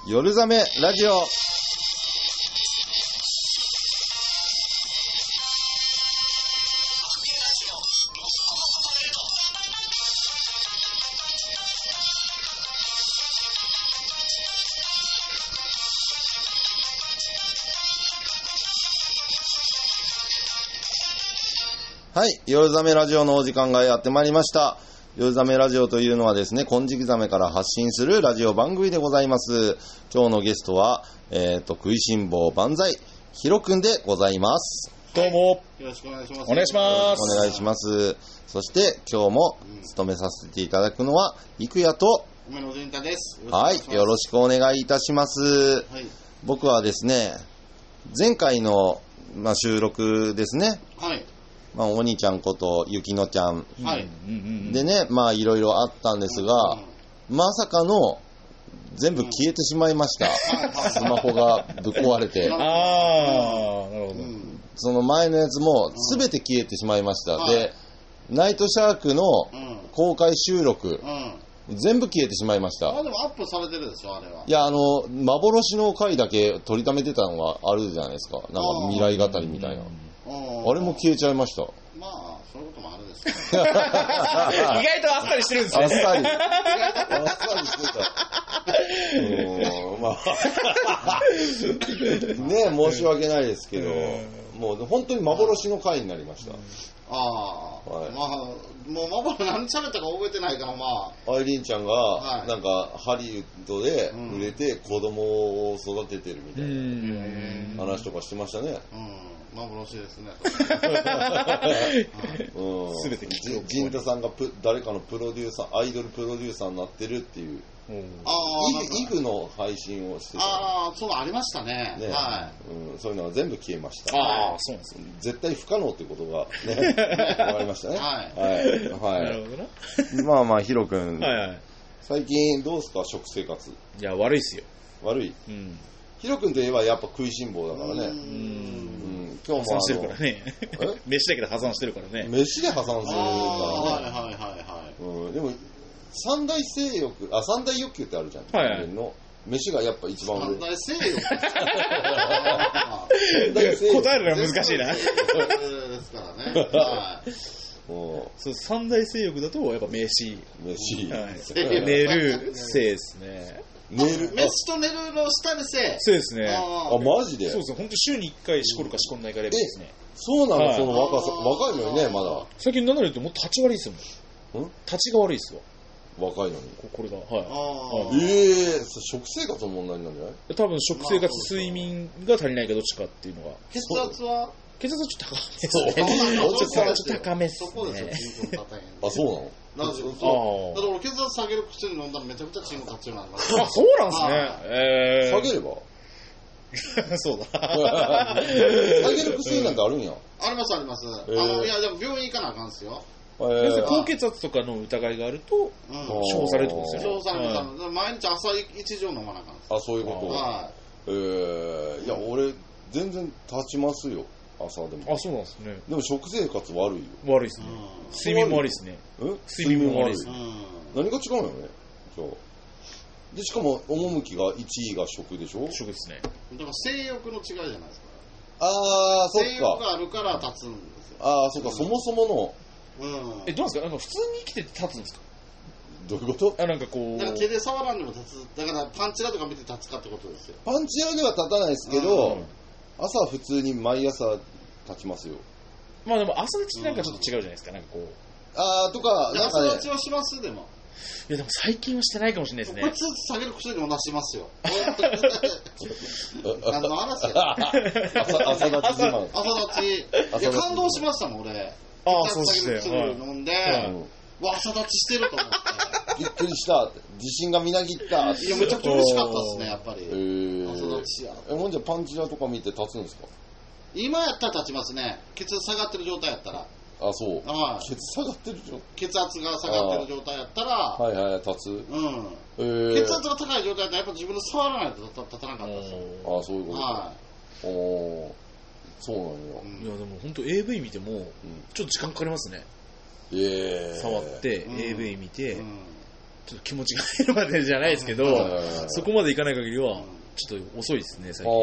夜ざめラジオ。はい、夜ざめラジオのお時間がやってまいりました。夜ざめラジオというのはですね、金色ざめから発信するラジオ番組でございます。今日のゲストは、食いしん坊万歳ひろくんでございます。 どうもよろしくお願いします。 お願いします。 お願いします。そして今日も務めさせていただくのは郁也と梅野純太です。 はい、よろしくお願いいたします。 はい、 僕はですね、前回の、収録ですね。 はい。 お兄ちゃんことゆきのちゃん、 はい。 でね、いろいろあったんですが、まさかの全部消えてしまいました。スマホがぶっ壊れて。 ああ、なるほど。 その前のやつも全て消えてしまいました。で、ナイトシャークの公開収録、全部消えてしまいました。 でもアップされてるでしょ、あれは。 いや、幻の回だけ取りためてたのがあるじゃないですか。なんか未来語りみたいな。あれも消えちゃいました。 そういうこともあるですけど。意外とあっさりしてるんですね。 あっさり。あっさりしてた。ねえ、申し訳ないですけど、もう本当に幻の回になりました。 もう何喋ったか覚えてないからアイリンちゃんが、なんかハリウッドで売れて子供を育ててるみたいな話とかしてましたね。 幻ですね。 すべて陣太さんが誰かのプロデューサー、アイドルプロデューサーになってるっていう。イフの配信をしてた。 そうありましたね。はい。 そういうのが全部消えました。 そうなんですよ。 絶対不可能ってことがね、わかりましたね。 はい。 なるほどな。ヒロ君。最近どうですか、食生活。 いや、悪いっすよ。 悪い。ヒロ君といえばやっぱ食いしん坊だからね。 今日も破産してるからね。飯だけで破産してるからね。 飯で破産するからね。 はい。 でも三大欲求ってあるじゃん。飯がやっぱ一番上。 三大性欲。 答えるのが難しいな。 ですからね。 そう三大性欲だとやっぱ飯。寝る性ですね。 飯と寝るの下に性。 そうですね。 マジで。 そうですね。本当週に1回しこるかしこんないかレベルですね。 そうなの、その若いのにね、まだ。 最近何よりともっと立ち悪いですよ。立ちが悪いですよ。 若いのに。 これが。 食生活の問題なんじゃない？ 多分食生活、睡眠が足りないかどっちかっていうのが。 血圧はちょっと高めですね。ちょっと高めっすね。 そうなの？ だから俺血圧下げる薬飲んだらめちゃくちゃチンコ立つようになりました。 そうなんですね。 下げればそうだ。 下げる薬なんてあるんや。 あります。いや、でも病院行かなあかんすよ。 高血圧とかの疑いがあると処方されるってことですよね。 処方される。毎日朝1錠飲まなあかんす。 そういうこと。いや、俺全然立ちますよ。朝でも。 そうなんですね。 でも食生活悪いよ。 悪いですね。睡眠も悪いですね。睡眠も悪いです。 何が違うのよね。じゃあ。で、しかも、趣が1位が食でしょ？ 食ですね。 だから性欲の違いじゃないですか。 そっか。 性欲があるから立つんですよ。 そっか、そもそもの。 どうなんですか？普通に生きてて立つんですか？ どういうこと？ なんか手で触らんでも立つ。だからパンチラとか見て立つかってことですよ。 パンチラでは立たないですけど、朝普通に毎朝立ちますよ。 でも朝立ちなんかちょっと違うじゃないですか。 とか、なんかね。 朝立ちはしますでも。 いやでも最近はしてないかもしれないですね。 こいつ下げる薬も出しますよ。何の話や。 朝立ち自慢。 朝立ち。いや感動しましたもん俺。 そうですね。 薬飲んで、朝立ちしてると思って。 びっくりしたって。自信がみなぎった。 いやめちゃくちゃ嬉しかったですねやっぱり。朝立ちや。 ほんじゃパンチラとか見て立つんですか？ 今やったら立ちますね。血圧下がってる状態やったら。 そう。血下がってる状態。 血圧が下がってる状態やったら。 立つ。 血圧が高い状態やったらやっぱ自分で触らないと立たなかったですよ。 そういうこと。そうなんや。 いやでも本当 AV 見てもちょっと時間かかりますね。触って AV 見てちょっと気持ちが入るまでじゃないですけど、そこまでいかない限りは、ちょっと遅いですね、最近。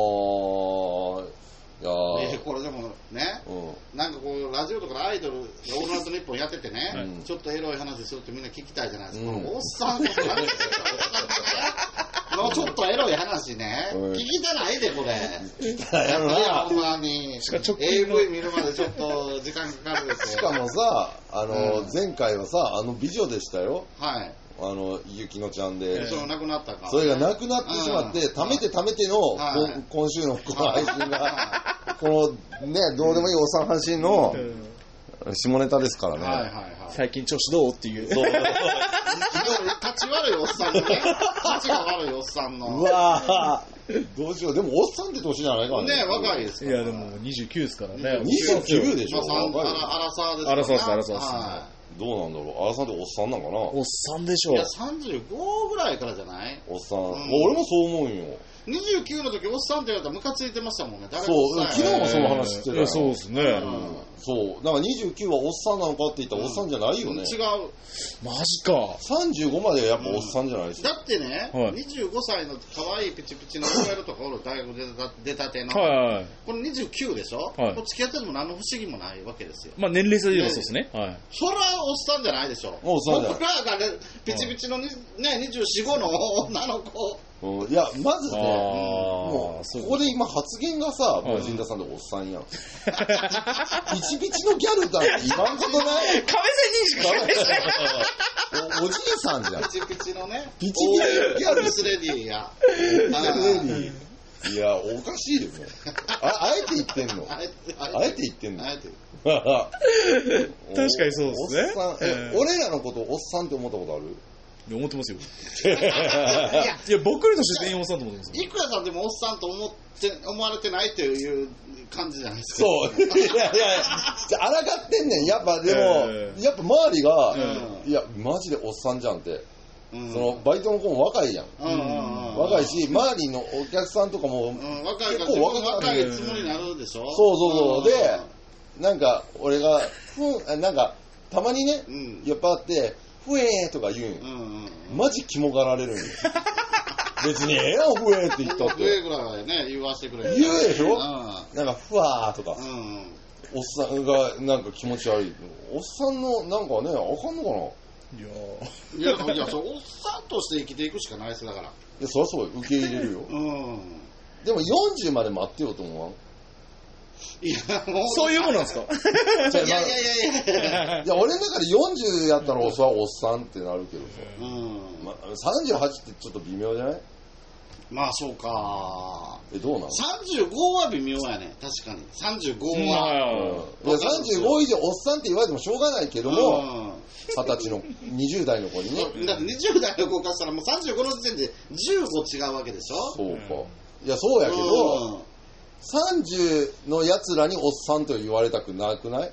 いやこれでもね、なんかこうラジオとかでアイドルオールナイトニッポンやっててね、ちょっとエロい話するってみんな聞きたいじゃないですか。おっさんこそ何ですかちょっとエロい話ね、聞きてないでこれ。聞きてないやろな。ほんまに AV 見るまでちょっと時間かかるって。 しかもさ、前回はさ、美女でしたよ。 はい。 ゆきのちゃんで。 それがなくなったから。 それがなくなってしまって、貯めての、今週のこの配信が、このね、どうでもいいおっさん配信の下ネタですからね。 はいはいはい。最近調子どうっていう。 立ち悪いおっさんのね。立ちが悪いおっさんの。 うわぁ。どうしよう。でもおっさんって年じゃないからね。ね、若いですから。 いや、でも29ですからね。 29でしょ。 アラサーですから。 アラサーです、アラサーです。 どうなんだろう。アラさんっておっさんなんかな。 おっさんでしょう。 いや、35ぐらいからじゃない？ おっさん。俺もそう思うんよ。 29の時おっさんって言われたらムカついてましたもんね。 そう、昨日もその話してたよ。 そうですね。 そう。だから29はおっさんなのかって言ったらおっさんじゃないよね。 違う。 マジか。 35までやっぱおっさんじゃないですか。だってね、25歳の可愛いピチピチの OL とかおる大学出たての、この29でしょ、付き合ってても何の不思議もないわけですよ。 まあ年齢差で言えばそうですね。 それはおっさんじゃないでしょ。 おっさんじゃない。 僕らがね、ピチピチのね、24、5の女の子。 いや、まずね、もう、ここで今発言がさ、もう陣田さんでおっさんやん。ピチピチのギャルだって言わんことない亀仙人しか言わないおじいさんじゃん。 ピチピチのね。 ピチピチのギャル。 スレディーや。 いや、おかしいよね。あえて言ってんの。あえて言ってんの。 あえて。 確かにそうですね。 おっさん、俺らのことおっさんって思ったことある？ 思ってますよ。いや、僕らとして全員おっさんと思ってますよ。 いくらさんでもおっさんと思われてないという感じじゃないですか。 そう。いや、あらがってんねん。やっぱでも、やっぱ周りが、いや、マジでおっさんじゃんって。そのバイトの子も若いやん。若いし、周りのお客さんとかも、 結構若いつもりになるでしょ。 そう。で、なんか、俺が、なんか、たまにね、酔っ払って、ふえーとか言うんマジ肝がられるんよ。別にええよ、ふえーって言ったって。 ふえーぐらいね、言わせてくれ。 言うでしょなんか、ふわーとか。おっさんがなんか気持ち悪い。おっさんのなんかね、あかんのかな。 いや、そうおっさんとして生きていくしかないです、だから。いや、そりゃそうよ、受け入れるよ。でも40まで待ってよと思わん。 いや、もうそういうものなんですか。 いや、 俺の中で40やったらそれはおっさんってなるけどさ、38ってちょっと微妙じゃない？ まあそうか。 どうなの？ 35は微妙やね、確かに。35は。 いや、35以上おっさんって言われてもしょうがないけども、20歳の20代の子にね。 だって20代の子からしたらもう35の時点で15違うわけでしょ。 そうか。いや、そうやけど、30のやつらにおっさんと言われたくなくない？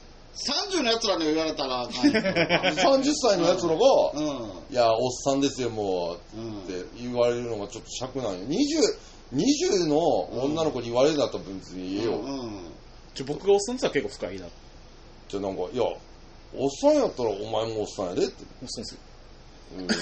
30のやつらに言われたら 30歳のやつらが、いや、おっさんですよ、もう、って言われるのがちょっと尺なんよ。20の女の子に言われるんだったら別に言えよ。 僕がおっさんって言ったら結構深いな。 じゃあなんか、いや、おっさんやったらお前もおっさんやでって。 おっさんですよ。 違うな。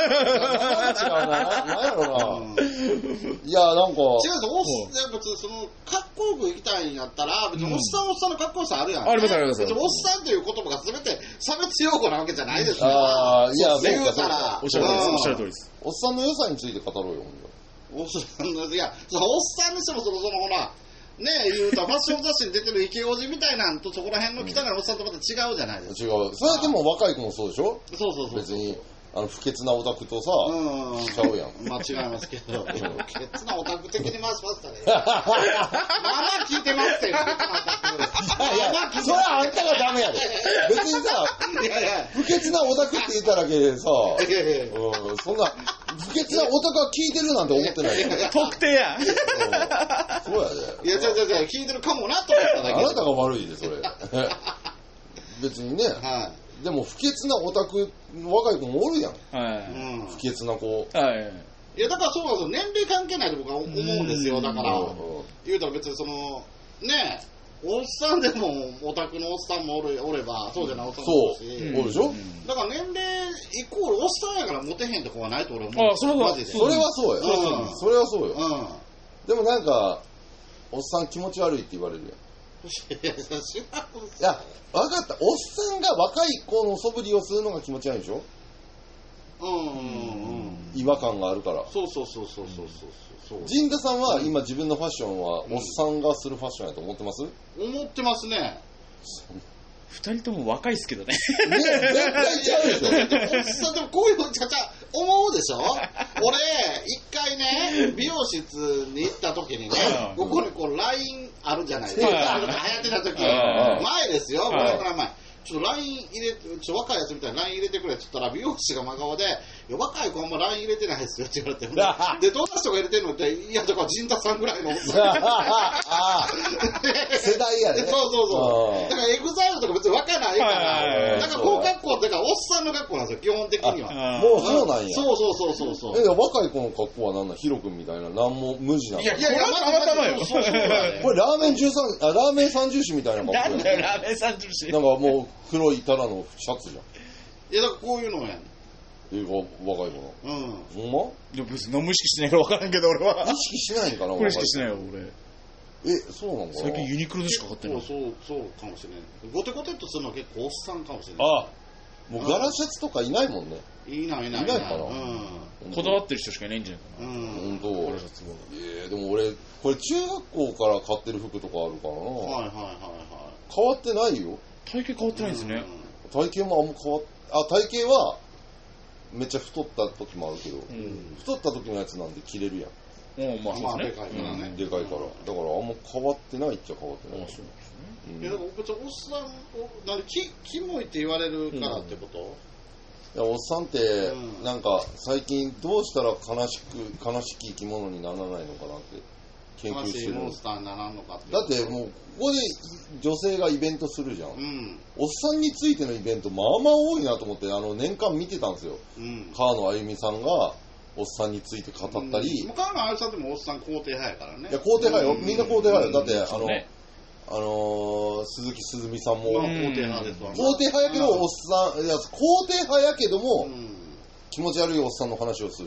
なんやろな。いや、なんか。 違うんですよ。別にその、かっこよく生きたいんやったら、別におっさんのかっこよさあるやん。 ありますあります。 別におっさんという言葉が全て差別用語なわけじゃないですよ。 いや、 言うたら。 おっしゃる通りです。 おっさんの良さについて語ろうよ、 おっさんの、いや、そのおっさんにしてもそのほら、ねえ、言うとファッション雑誌に出てるイケオジみたいなんとそこら辺の汚いおっさんとまた違うじゃないですか。 違う。それはでも若い子もそうでしょ？ そう。 別に。不潔なオタクとさ、しちゃうやん。 間違いますけど、不潔なオタク的に回しましたね。まあ聞いてますって。いや、 それはあんたがダメやで。別にさ、不潔なオタクって言っただけでさ、そんな、不潔なオタクが聞いてるなんて思ってないよ。 特定や。 そうやで。 いや、聞いてるかもなと思っただけ。 あなたが悪いで、それ。別にね。でも不潔なオタク若い子もおるやん。不潔な子。 いやだからそうなんですよ。年齢関係ないと僕は思うんですよ。だから言うたら別にそのねおっさんでもオタクのおっさんもおればそうじゃないおっさんもおるし。 そうおるでしょ。 だから年齢イコールおっさんやからモテへんとこはないと俺は思う。 それはマジで。 それはそうよ。それはそうよ。 うん。 でもなんか、おっさん気持ち悪いって言われるやん。 いや、知らんすよ。 いや、わかった。おっさんが若い子の素振りをするのが気持ち悪いでしょ。違和感があるから。 そう。 陣田さんは今自分のファッションはおっさんがするファッションやと思ってます？ 思ってますね。 二人とも若いっすけどね。 ね、絶対ちゃうでしょ。 おっさんでもこういうの思うでしょ。俺一回ね美容室に行った時にね、ここにこうラインあるじゃないですか。流行ってた時、前ですよ。これから前。ちょっと LINE 入れて、若いやつみたいに LINE 入れてくれって言ったら、美容師が真顔で、いや、若い子あんま LINE 入れてないですよって言われて、で、どんな人が入れてるのって、いや、だから陣田さんぐらいのおっさん。 世代やね。 そう。だからエグザイルとか別に若ないから、なんかこう格好ってか、おっさんの格好なんですよ、基本的には。 もうそうなんや。 そう。 若い子の格好はなんだ、ヒロ君みたいな、なんも無地なの。 いや、たまたまよ。 これラーメン三重視みたいな格好。 なんだよ、ラーメン三重視。 なんかもう、黒いただのシャツじゃん。 いや、だからこういうのやん。 若い子な。 ほんま？ いや、別に何も意識してないから分からんけど、俺は。 意識しないんかな。 これ意識してないよ、俺。 そうなんかな。 最近ユニクロでしか買ってない。 そうかもしれない。ゴテゴテっとするのは結構おっさんかもしれない。 もうガラシャツとかいないもんね。 いないかな。 こだわってる人しかいないんじゃないかな。 本当。 ガラシャツは。 でも俺、これ中学校から買ってる服とかあるからな。変わってないよ。 体型変わってないんですね。 体型もあんま変わって、体型はめっちゃ太った時もあるけど、太った時のやつなんで着れるやん。 まあでかいからね。 でかいから。だからあんま変わってないっちゃ変わってない。 そうなんですね。いや、だから別におっさんを、キモいって言われるからってこと？ いや、おっさんって、なんか最近どうしたら悲しき生き物にならないのかなって研究してる。 モンスターにならんのかって。 だってもうここで女性がイベントするじゃん。おっさんについてのイベントまあまあ多いなと思って年間見てたんですよ。川野あゆみさんがおっさんについて語ったり。 川野あゆみさんでもおっさん肯定派やからね。 いや肯定派よ。みんな肯定派よ。だって鈴木すずみさんも肯定派ですわ。 肯定派やけどおっさん、いや肯定派やけども気持ち悪いおっさんの話をする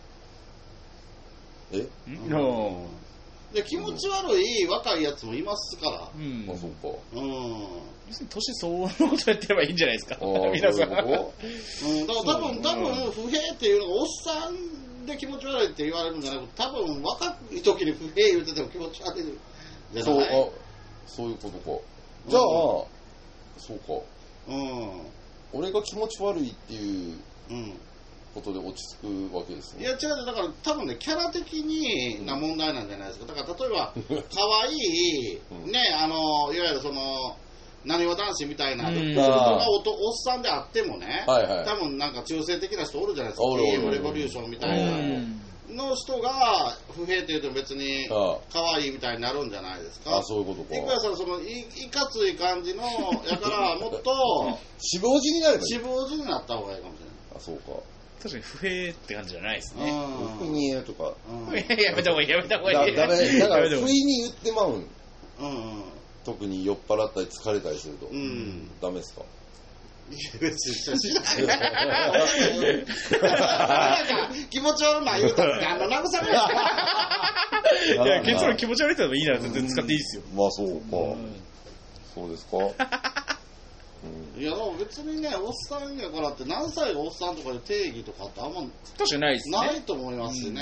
じゃん。 で気持ち悪い若いやつもいますから。 そうか。 別に年相応のことやってればいいんじゃないですか。皆さん。 だから多分不平っていうのがおっさんで気持ち悪いって言われるんじゃなくて、多分若い時に不平言ってても気持ち悪いじゃない。 そういうことか。じゃあ、そうか。俺が気持ち悪いっていうことで落ち着くわけですね。 いや違う、だから多分ね、キャラ的にな問題なんじゃないですか。だから例えば可愛いね、いわゆるそのなにわ男子みたいな人がおっさんであってもね、多分なんか中性的な人おるじゃないですか。TM レボリューションみたいなの人が不平って言うと別に可愛いみたいになるんじゃないですか。 そういうことか。 いくらさんそのいかつい感じのやからもっと死亡時になればいい。 死亡時になった方がいいかもしれない。 そうか。 確かに不平って感じじゃないですね。 不意にとか。 やめた方がいい、やめた方がいい。 だから不意に言ってまうん。特に酔っ払ったり疲れたりすると。ダメですか？ いや別にしない気持ち悪いな言うたら慰めいや結論気持ち悪いってのもいいなら全然使っていいですよ。 まあそうか。そうですか。 いやでも別にね、おっさんやからって何歳がおっさんとかで定義とかってあんま確かにないですね。 ないと思いますしね。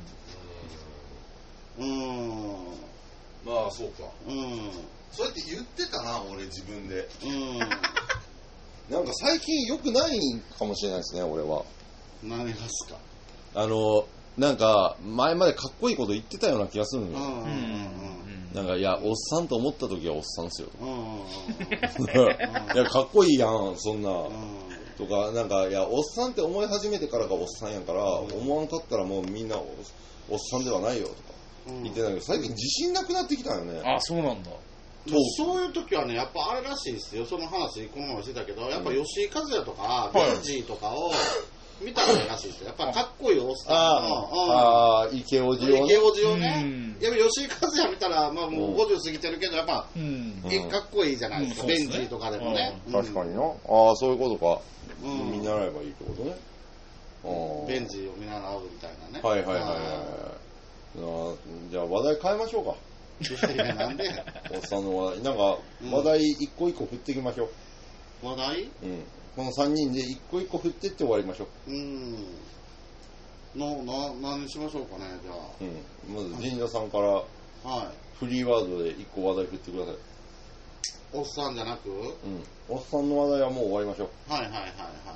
まあそうか。そうやって言ってたな、俺自分で。なんか最近良くないかもしれないですね、俺は。 何がですか？ なんか前までかっこいいこと言ってたような気がするのよ。なんかいやおっさんと思った時はおっさんっすよ。いやかっこいいやんそんな。とかなんかいやおっさんって思い始めてからがおっさんやから、思わんかったらもうみんなおっさんではないよとか言ってたけど、最近自信なくなってきたよね。 あ、そうなんだ。 そういう時はね、やっぱあれらしいですよ。その話このまましてたけど、やっぱ吉井和也とかベンジーとかを見たららしいですよ。やっぱかっこいいおっさんの池オジをね。やっぱ吉井和也見たらまあもう50過ぎてるけどやっぱかっこいいじゃないですか。ベンジーとかでもね。 確かにな。そういうことか。 見習えばいいってことね。 ベンジを見習うみたいなね。 はいはいはいはい。じゃあ話題変えましょうか。 いやなんでおっさんの話題。なんか話題一個一個振っていきましょう。 話題？ この3人で一個一個振ってって終わりましょう。 何しましょうかね、じゃあ。 まず神社さんからフリーワードで一個話題振ってください。 おっさんじゃなく？ おっさんの話題はもう終わりましょう。 はいはいはいはい。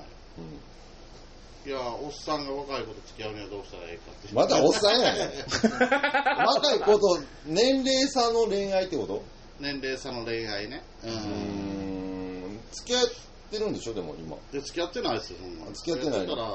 いや、おっさんが若い子と付き合うにはどうしたらいいかって。 まだおっさんやね若い子と年齢差の恋愛ってこと？ 年齢差の恋愛ね。 付き合ってるんでしょ、でも今。 付き合ってないですよ、そんな。 付き合ってないの？ だから、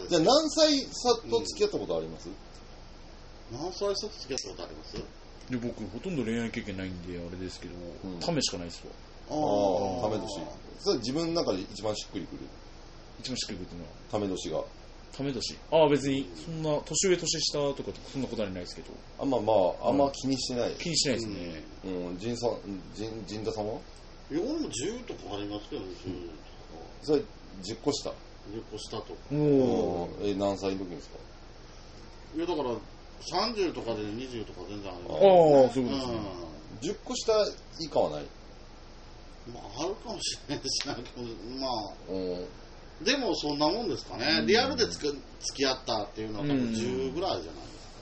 じゃあ何歳差と付き合ったことあります？ 何歳差と付き合ったことあります？ で僕ほとんど恋愛経験ないんであれですけど、ためしかないですわ。 ため年。それ自分の中で一番しっくりくる。 一番しっくりくるっていうのはため年が。 ため年。別にそんな年上年下とかそんなことはないですけど。 あんま気にしてない。 気にしないですね。 陣田さんは？ いや、俺も10とかありますけど、10とか。 それ10個下？ 10個下とか。 何歳の時ですか？ いや、だから30とかで20とか全然あります。 そういうことですね。 10個下以下はない？ あるかもしれないですけど、でもそんなもんですかね。リアルで付き合ったっていうのは多分10ぐらいじゃ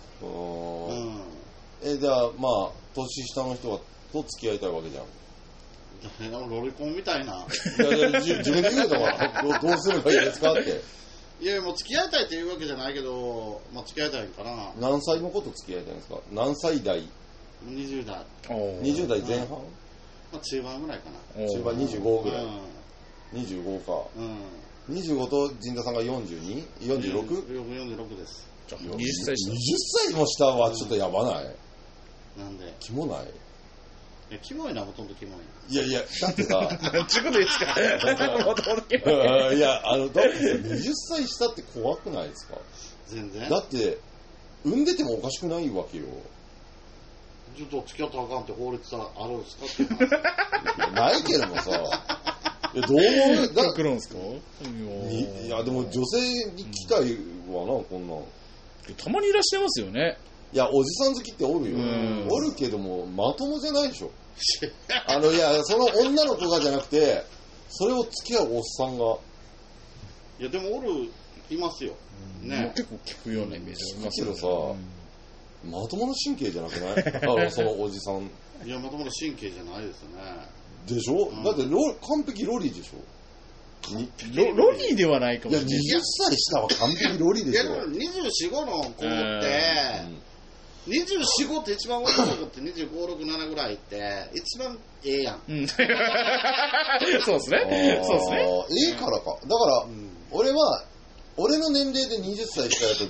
ないですか。 じゃあ年下の人と付き合いたいわけじゃん。 ロリコンみたいな。 自分で言うのはどうすればいいですかって。 いや、もう付き合いたいっていうわけじゃないけど、付き合いたいかな。 何歳の子と付き合いたいんですか？何歳代 ？20代。 20代前半？ 中盤ぐらいかな。 中盤25ぐらい。25か。25と陣田さんが 42？ 46？46 です。 20歳下。 20歳も下はちょっとやばない？ なんで？ キモない？ いや、キモいな、ほとんどキモい。 いや、だってさ。 なんちゅうことですか？ほとんどキモい。 いや、だって20歳下って怖くないですか？ 全然。 だって、産んでてもおかしくないわけよ。 ちょっと付き合ったらあかんって法律はあるんですかってないけどもさ。どう思う？ 来るんですか？ いや、でも女性に来たいわな、こんなん。 たまにいらっしゃいますよね。 いや、おじさん好きっておるよ。おるけども、まともじゃないでしょ。いや、その女の子がじゃなくて、それを付き合うおっさんが。 いや、でもいますよ。ね。 結構聞くようなイメージありますけどさ、まともな神経じゃなくないそのおじさん。 いや、まともな神経じゃないですよね。 でしょ、だって完璧ロリでしょ。 ロリではないかもしれない。 いや、20歳下は完璧ロリでしょ。 いや、24、5の子って、24、5って一番若い子って25、6、7ぐらいって一番ええやん。 そうですね。そうですね。 ええからか。だから、俺の年齢で20歳下だと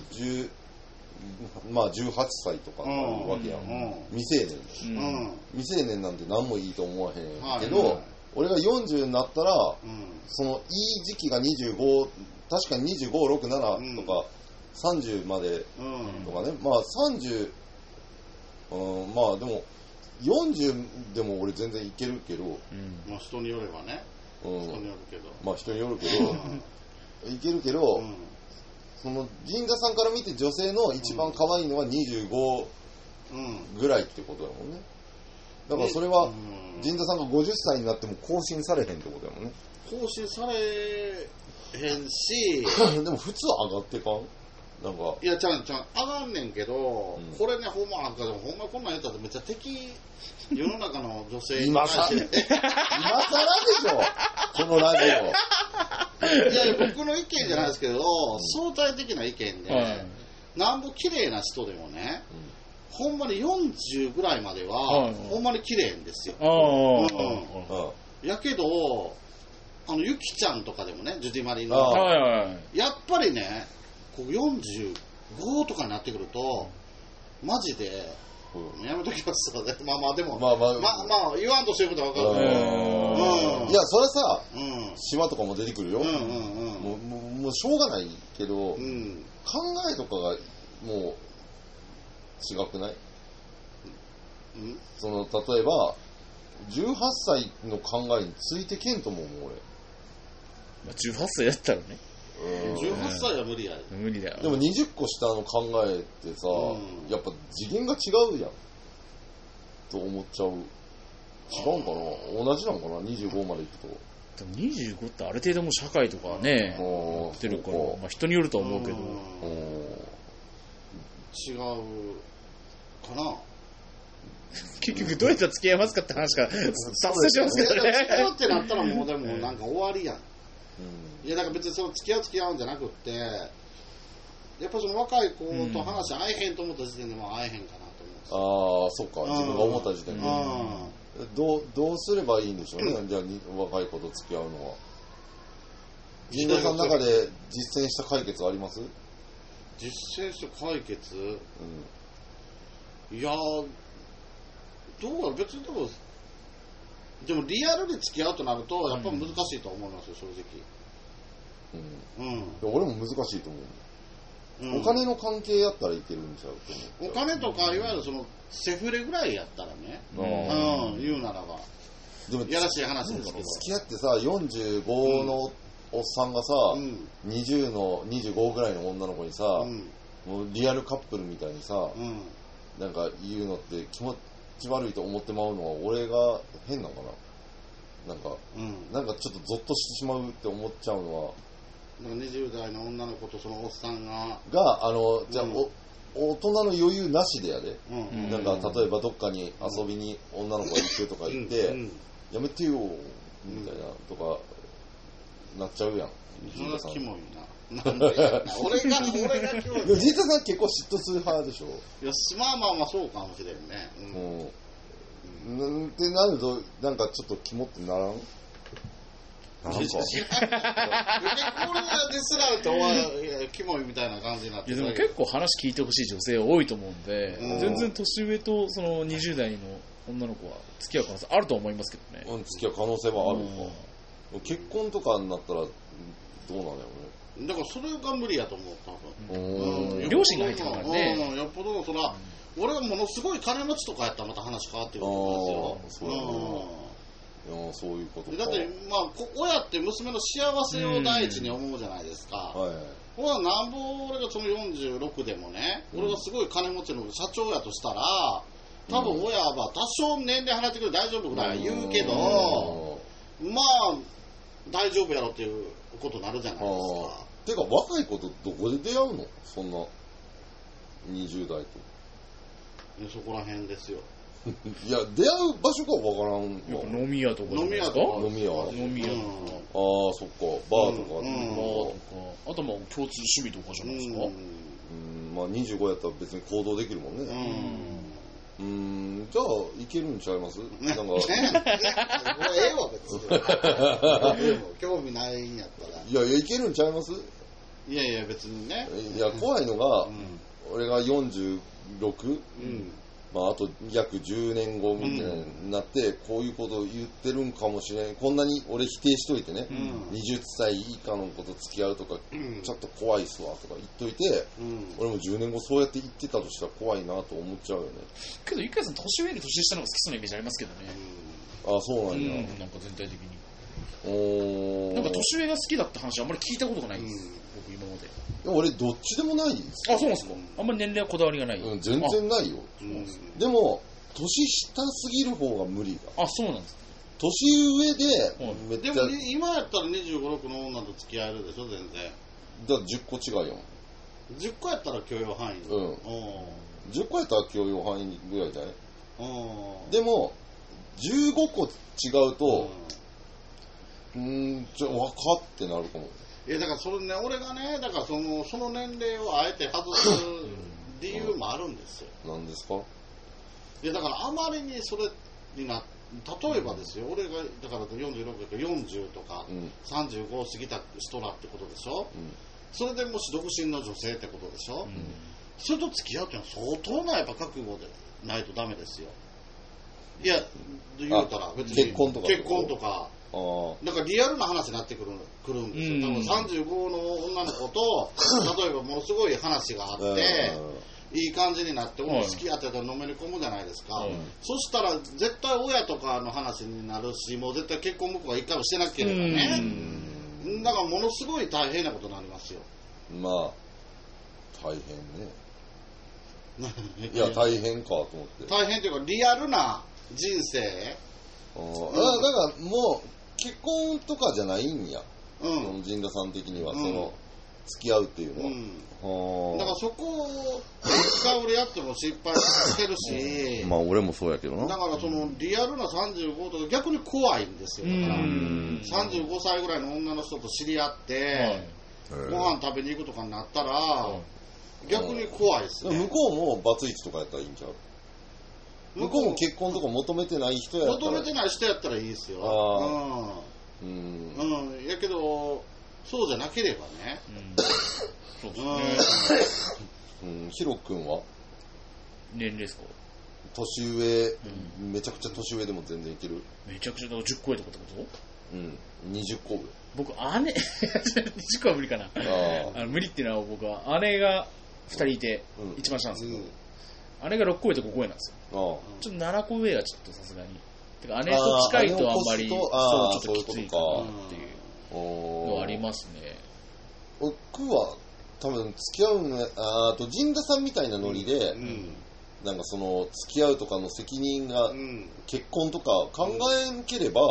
18歳とかなわけやん。未成年。未成年なんて何もいいと思わへんけど、俺が40になったら、そのいい時期が25、確かに25、6、7とか、30までとかね。30、でも、40でも俺全然いけるけど、 人によればね。人によるけど。 人によるけど、いけるけど、その陣田さんから見て女性の一番可愛いのは25ぐらいってことだもんね。だからそれは陣田さんが50歳になっても更新されへんってことだもんね。 更新されへんしでも普通は上がってかん？なんかいやちゃん上がんねんけど、これねほんまこんなん言ったらめっちゃ敵世の中の女性に対して今更でしょこのラジオ。いや僕の意見じゃないですけど、相対的な意見で、なんぼ綺麗な人でもね、ほんまに40ぐらいまでは、ほんまに綺麗んですよ。やけどゆきちゃんとかでもね、ジュディマリのやっぱりね、45とかになってくるとマジでやめときますよね。でも言わんとしてることは分かるけど、 いやそれはさ、シワとかも出てくるよ。もうしょうがないけど、考えとかがもう違くない？その例えば18歳の考えについてけんと思うもん俺。 18歳だったらね。 18歳は無理や。 無理だよ。 でも20個下の考えってさ、やっぱ次元が違うやんと思っちゃう。違うんかな、同じなのかな、25までいくと。 でも25ってある程度も社会とかねやってるから、まあ、人によるとは思うけど、 違うかな。 結局どうやったら付き合いますかって話から脱線しますけどね。 付き合うってなったらもうでもなんか終わりやん。いやだから別にその付き合うんじゃなくって、やっぱその若い子と話合えへんと思った時点でも合えへんかなと思うんですよ。 ああ、そっか、自分が思った時点で。どうすればいいんでしょうね、じゃあ若い子と付き合うのは。陣内さんの中で実践した解決あります？ 実践した解決、いやどうか別にでもリアルに付き合うとなるとやっぱ難しいと思いますよ、正直。 俺も難しいと思う。お金の関係やったらいけるんちゃうと思う。 お金とかいわゆるそのセフレぐらいやったらね、言うならばでもやらしい話ですけど、 付き合ってさ45のおっさんがさ、20の25ぐらいの女の子にさ、もうリアルカップルみたいにさ、なんか言うのって気持ち悪いと思ってまうのは俺が変なのかな、なんかちょっとゾッとしてしまうって思っちゃうのは、 20代の女の子とそのおっさんがじゃあ、大人の余裕なしでやで、なんか例えばどっかに遊びに女の子が行くとか言って、やめてよみたいなとかなっちゃうやん。 それはキモいな。なんでやな。俺がキモい。 ジータさん結構嫉妬する派でしょ。 いや、まあそうかもしれんね。 ってなるとなんかちょっとキモってならん？なんかこれですらとキモいみたいな感じになって。 いやでも結構話聞いてほしい女性多いと思うんで、全然年上とその20代の女の子は付き合う可能性あると思いますけどね。 付き合う可能性はあるか。結婚とかになったらどうなんだよね。 だからそれが無理やと思う、多分。 両親が入ってるからね。 よっぽどそら、俺がものすごい金持ちとかやったらまた話変わってくるんですよ。 そういうことか。 だってまあ親って娘の幸せを第一に思うじゃないですか。なんぼ俺がその46でもね、俺がすごい金持ちの社長やとしたら、多分親は多少年齢離れてくる大丈夫ぐらいは言うけど、まあ大丈夫やろっていうことになるじゃないですか。 てか若い子とどこで出会うの？そんな20代と。 そこら辺ですよ。 いや出会う場所がわからんわ。 飲み屋とかじゃないですか？ 飲み屋とか。そっか、バーとか。 あとまあ共通趣味とかじゃないですか？ まあ25やったら別に行動できるもんね。じゃあいけるんちゃいます？なんかええわ別に。興味ないんやったら。 いやいけるんちゃいます？ いやいや別にね。 いや怖いのが、俺が46、まああと約10年後みたいになって、こういうことを言ってるんかもしれん。こんなに俺否定しといてね、20歳以下の子と付き合うとか、ちょっと怖いっすわとか言っといて、俺も10年後そうやって言ってたとしたら怖いなと思っちゃうよね。 けど、ゆかいさん年上より年下の方が好きそうなイメージありますけどね。 そうなんや。 なんか全体的に。なんか年上が好きだって話あんまり聞いたことがないです、僕今まで。 俺どっちでもないです。 そうなんですか。あんまり年齢はこだわりがない。 全然ないよ。でも年下すぎる方が無理だ。 そうなんですか。 年上でめっちゃ。 でも今やったら25、6の女と付き合えるでしょ、全然。 だから10個違いよ。 10個やったら許容範囲。 10個やったら許容範囲ぐらいじゃない？でも15個違うとわかってなるかも。 いやだからそれね、俺がね、だからその年齢をあえて外す理由もあるんですよ。 何ですか？ いやだからあまりにそれに例えばですよ、俺がだから46とか40とか、35過ぎた人らってことでしょ、それでもし独身の女性ってことでしょ、それと付き合うっていうのは相当なやっぱ覚悟でないとダメですよ。いや言うたら別に結婚とかだからリアルな話になってくるんですよ。多分35の女の子と例えばものすごい話があっていい感じになって好きやってたらのめり込むじゃないですか。そしたら絶対親とかの話になるし、もう絶対結婚向こうは一回もしてなければね、 だからものすごい大変なことになりますよ。 まあ大変ね。いや大変かと思って。 大変というかリアルな人生。 だからもう結婚とかじゃないんや。その陣田さん的にはその付き合うっていうのは。だからそこを一回俺やっても失敗してるし。 まあ俺もそうやけどな。 だからそのリアルな35とか逆に怖いんですよ。だから35歳ぐらいの女の人と知り合ってご飯食べに行くとかになったら逆に怖いですね。 向こうもバツイチとかやったらいいんちゃう？向こうも結婚とか求めてない人やったら。 求めてない人やったらいいですよ。やけどそうじゃなければね。 そうですね。ヒロ君は年齢ですか？ 年上、めちゃくちゃ年上でも全然いける。 めちゃくちゃ10個上ってこと？ 20個上。 僕姉20個は無理かな。無理っていうのは僕は姉が2人いて一番下なんですけど、姉が6個上と5個上なんですよ。ちょっと7個上はちょっとさすがに。てか姉と近いとあんまりちょっときついかなっていうのはありますね。 僕は多分付き合うね、陣田さんみたいなノリで、なんかその付き合うとかの責任が、結婚とか考えんければ、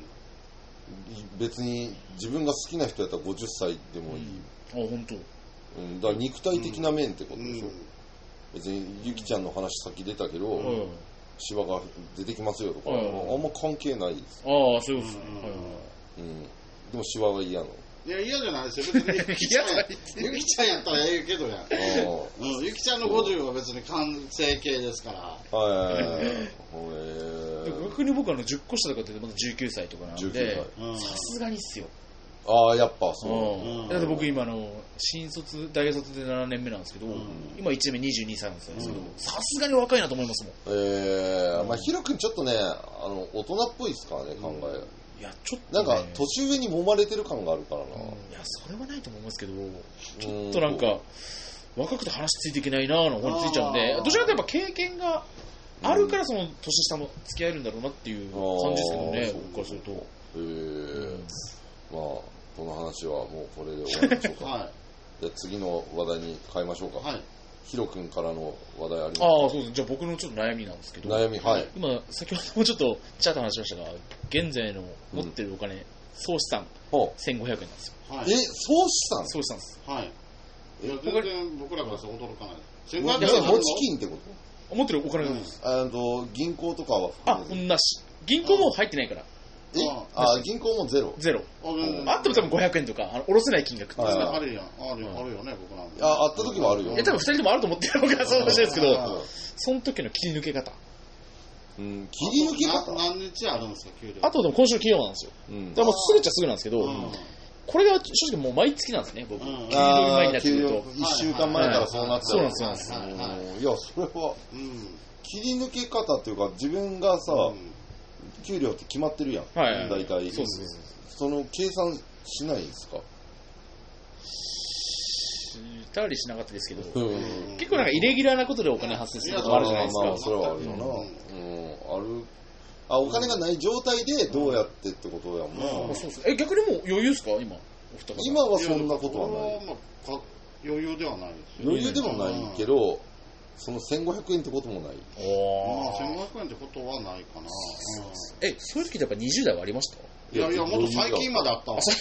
別に自分が好きな人やったら50歳でもいい。 本当。 だから肉体的な面ってことでしょ。別にゆきちゃんの話さっき出たけど、シワが出てきますよとか、あんま関係ないです。 そういうことです。 でもシワが嫌なの。 いや、嫌じゃないですよ。別にゆきちゃんやったらええけどや。ゆきちゃんの50は別に完成形ですから。 逆に僕10個下とかってまだ19歳とかなんで、さすがにっすよ。 やっぱそう。だって僕今新卒、大学卒で7年目なんですけど、今1年目22歳なんですけど、さすがに若いなと思いますもん。 まあヒロ君ちょっとね、大人っぽいですからね、考え。 いやちょっと、 なんか年上に揉まれてる感があるからな。いやそれはないと思いますけど、ちょっとなんか若くて話ついていけないなの方についちゃうんで、どちらかというとやっぱ経験があるからその年下も付き合えるんだろうなっていう感じですけどね、僕からすると。 まあこの話はもうこれで終わりましょうか。じゃあ次の話題に変えましょうか。ヒロ君からの話題ありますか？ そうですね。じゃあ僕のちょっと悩みなんですけど。 悩み、 今、先ほどもちょっとちゃっと話しましたが、現在の持ってるお金、総資産、1500円なんですよ。 総資産？ 総資産です。 いや、全然僕らから驚かない。 1500円持ち金ってこと？ 持ってるお金がです。 銀行とかはなし。銀行も入ってないから。 銀行もゼロ。 あっても多分500円とか、下ろせない金額ってあるよね、僕なんで。 あった時もあるよ。 多分2人ともあると思ってるのがそうかもしれないですけど、その時の切り抜け方。 切り抜け方？ 何日あるんですか、給料。 あとでも今週金曜なんですよ。だからもうすぐっちゃすぐなんですけど、これが正直もう毎月なんですね、僕。給料日前になってくると。 1週間前からそうなっちゃう。 そうなんです。 いや、それは、切り抜け方っていうか、自分がさ、給料って決まってるやん。大体。その計算しないですか？ したりしなかったですけど、結構なんかイレギュラーなことでお金発生することもあるじゃないですか。 それはあるよな。お金がない状態でどうやってってことやもんな。 逆にもう余裕ですか今？ 今はそんなことはない。 余裕ではないですよ。 余裕でもないけど、その1500円ってこともない。 1500円ってことはないかな。 そういう時ってやっぱ20代はありました？ いや、もっと最近まであったわ。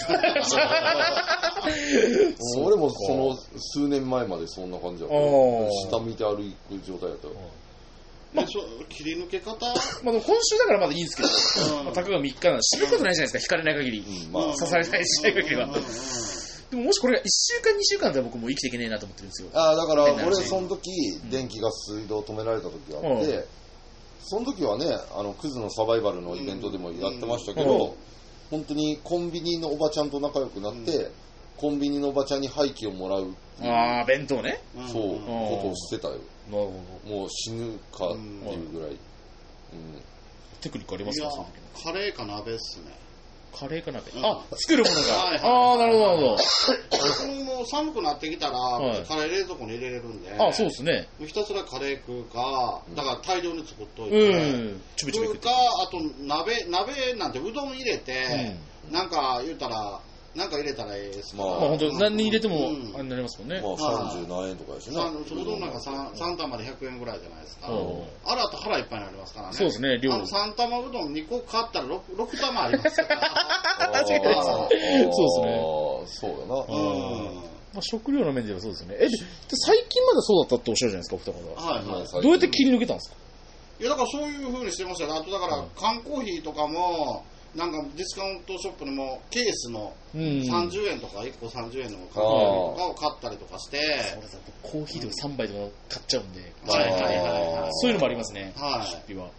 俺もその数年前までそんな感じだった。下見て歩く状態だった。 切り抜け方今週だからまだいいんですけど、たかが3日なんで死ぬことないじゃないですか、引かれない限り。刺されないしない限りは。でももしこれが1週間2週間で僕もう生きていけねえなと思ってるんですよ。 だから俺その時電気ガス水道止められた時があって、その時はねクズのサバイバルのイベントでもやってましたけど、本当にコンビニのおばちゃんと仲良くなって、コンビニのおばちゃんに廃棄をもらうっていう、 弁当ね、 そうことをしてたよ。もう死ぬかっていうぐらい。 テクニックありますか？ カレーか鍋っすね。 カレーか鍋。作るものが。なるほどなるほど。 もう寒くなってきたら、カレー冷蔵庫に入れれるんで。 そうですね。 ひたすらカレー食うか、だから大量に作っといて。食うか、あと鍋なんてうどん入れて、なんか言うたら、 なんか入れたらええですから。 本当何に入れてもあれになりますもんね。 30何円とかですね。 ちょうどなんか3玉で100円ぐらいじゃないですか。あれあと腹いっぱいになりますからね。 そうですね、量。 3玉うどん2個買ったら 6玉ありますから。 確かに。そうですね。 そうだな。 食料の面ではそうですよね。最近までそうだったっておっしゃるじゃないですか、お二方は。 はい。 どうやって切り抜けたんですか？ いや、だからそういう風にしてましたよ。あとだから、缶コーヒーとかも、なんかディスカウントショップでもケースの30円とか1個30円の缶コーヒーとかを買ったりとかして、 コーヒーとか3杯とか買っちゃうんで、 はいそういうのもありますね。 はい。 出費は。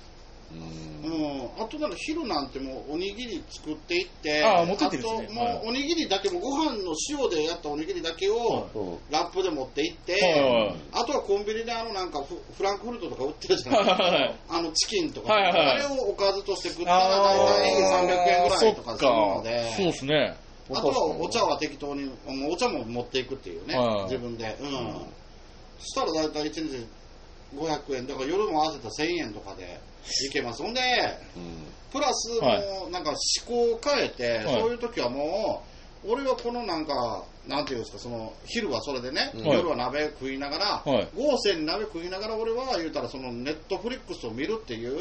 あとなんか昼なんてもうおにぎり作っていって、 持ってってるんですね。 あともうおにぎりだけもご飯の塩でやったおにぎりだけをラップで持っていって、あとはコンビニでなんかフランクフルトとか売ってるじゃないですか。チキンとか、あれをおかずとして食ったら大体300円ぐらいとかするので、 そうですね。 あとはお茶は適当に、お茶も持っていくっていうね、自分で。そしたら大体1日500円、だから夜も合わせたら1000円とかでいけます。ほんで、プラスもうなんか思考を変えて、そういう時はもう、俺はこのなんか、なんていうんですか、その昼はそれでね、夜は鍋食いながら、豪勢に鍋食いながら俺は言うたらそのネットフリックスを見るっていう、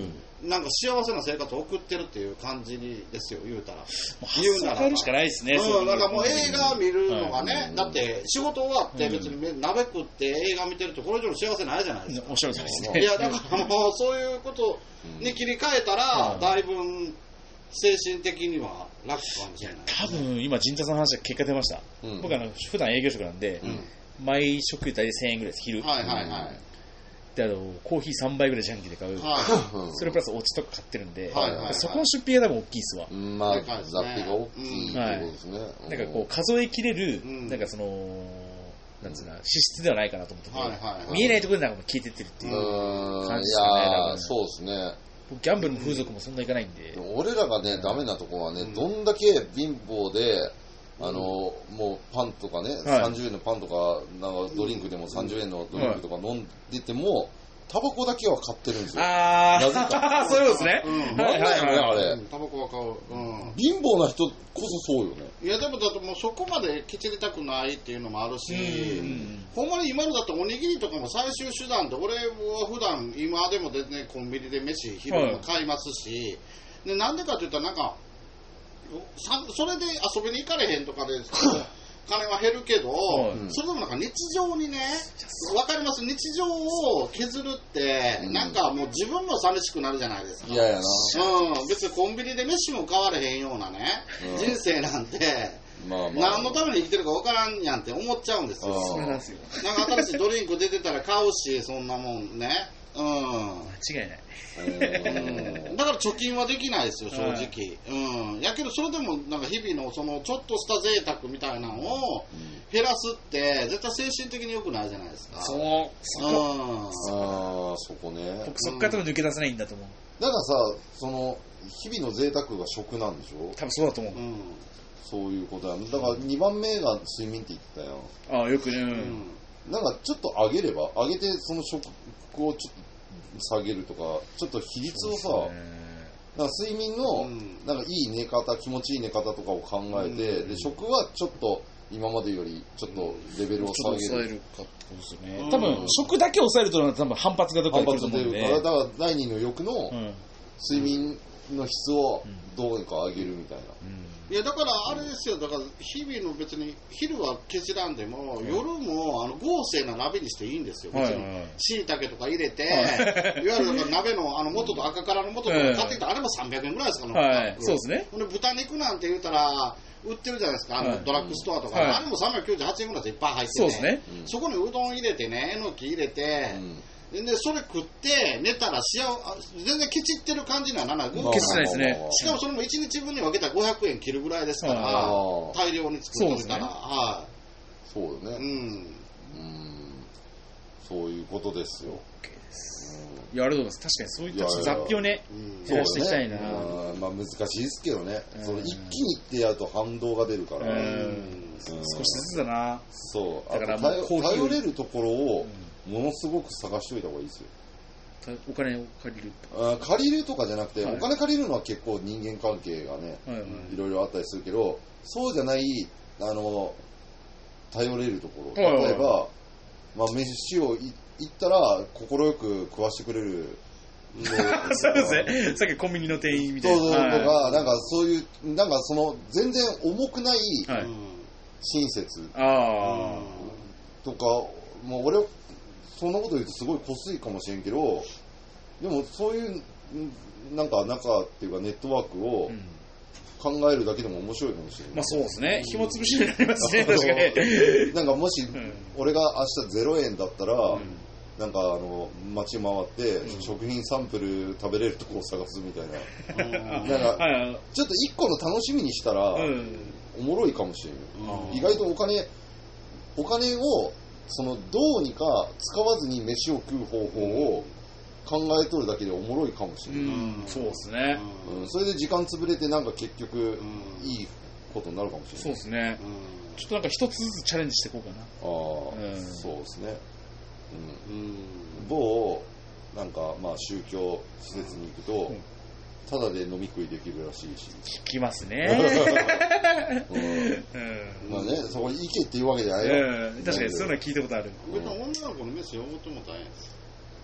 なんか幸せな生活を送ってるっていう感じですよ、言うたら。 言うなら。るしかないですね。 なんかもう映画見るのがね、だって仕事終わって別に鍋食って映画見てるとこれ以上の幸せないじゃないですか。 おっしゃるとおりですね。 いや、だからもうそういうことに切り替えたら、だいぶ精神的には楽かもしれない。 多分今陣田さんの話は結果出ました。僕普段営業職なんで、毎食大体1000円ぐらいです、昼。でコーヒー3杯ぐらいジャンキーで買う、それプラスお茶とか買ってるんで、そこの出費が多分大きいっすわ。 雑費が大きいってことですね。 なんかこう数えきれる、なんかそのなんつうか資質ではないかなと思ってて、見えないところでなんか消えてってるっていう感じですかね。 そうですね。 ギャンブルの風俗もそんないかないんで。 俺らがね、ダメなところはね、どんだけ貧乏で、もうパンとかね、30円のパンとか、なんかドリンクでも30円のドリンクとか飲んでても、タバコだけは買ってるんですよ。なぜか。 そういうことですね。 なんだよね、あれ。 タバコは買う。 貧乏な人こそそうよね。 いや、でもだってもうそこまできちりたくないっていうのもあるし、ほんまに今のだっておにぎりとかも最終手段で、俺は普段今でも全然コンビニで飯昼も買いますし、でなんでかって言ったらなんか、それで遊びに行かれへんとかで金は減るけど、それでもなんか日常にね、わかります、日常を削るって、なんかもう自分も寂しくなるじゃないですか。 いやいやな。 別にコンビニで飯も買われへんようなね、人生なんて、何のために生きてるかわからんやんって思っちゃうんですよ。なんか新しいドリンク出てたら買うし、そんなもんね。 間違いない。 だから貯金はできないですよ、正直。やけどそれでもなんか日々のそのちょっとした贅沢みたいなのを減らすって絶対精神的に良くないじゃないですか。 そこね。 僕そっから多分抜け出せないんだと思う。 だからさ、その日々の贅沢が食なんでしょ。 多分そうだと思う。 そういうことや。だから2番目が睡眠って言ってたよ。 よくね。 なんかちょっと上げれば、上げてその食をちょっと下げるとか、ちょっと比率をさ、なんか睡眠のなんかいい寝方、気持ちいい寝方とかを考えて、で食はちょっと今までよりちょっとレベルを下げる。 抑えるかってことですよね。多分食だけ抑えると多分反発がどこかで来ると思うんで。 だから第二の欲の睡眠の質をどうにか上げるみたいな。 いやだからあれですよ、だから日々の別に昼は削らんでも、夜も豪勢な鍋にしていいんですよ。別に椎茸とか入れて、いわゆる鍋の元と赤からの元とか買ってきたらあれも300円ぐらいですから、 そうですね。 豚肉なんて言うたら売ってるじゃないですか、ドラッグストアとか、あれも398円ぐらいでいっぱい入ってて、そこにうどん入れてね、えのき入れて、でそれ食って寝たら全然ケチってる感じにはならない。 ケチってないですね。 しかもそれも1日分に分けたら500円切るぐらいですから、大量に作ってみたら。 そうだね。そういうことですよ。 いや、ありがとうございます。確かにそういった雑費をね、減らしていきたいな。 難しいですけどね。一気にいってやると反動が出るから。 少しずつだな。 そう。だから頼れるところをものすごく探しといた方がいいですよ。 お金を借りる借りるとかじゃなくて、お金借りるのは結構人間関係がね、いろいろあったりするけど、そうじゃない、頼れるところ。例えば、飯を行ったら、快く食わしてくれる。 そうですね。さっきコンビニの店員みたいな。 そうとか、なんかそういう、なんか全然重くない親切とか、俺は、そんなこと言うとすごいこすいかもしれんけど、でもそういう、なんか中っていうかネットワークを考えるだけでも面白いかもしれない。 そうですね。紐つぶしになりますね、確かに。 なんかもし、俺が明日0円だったら、なんか街回って食品サンプル食べれるところを探すみたいな、なんかちょっと一個の楽しみにしたらおもろいかもしれない。意外とお金をどうにか使わずに飯を食う方法を考えとるだけでおもろいかもしれない。 そうですね。 それで時間潰れてなんか結局いいことになるかもしれない。 そうですね。ちょっとなんか一つずつチャレンジしていこうかな。 そうですね。某なんか宗教施設に行くと、ただで飲み食いできるらしいし。 聞きますね。 まあね、そこに行けっていうわけじゃないよ。 確かにそういうの聞いたことある。 女の子の飯をおごっても大変です。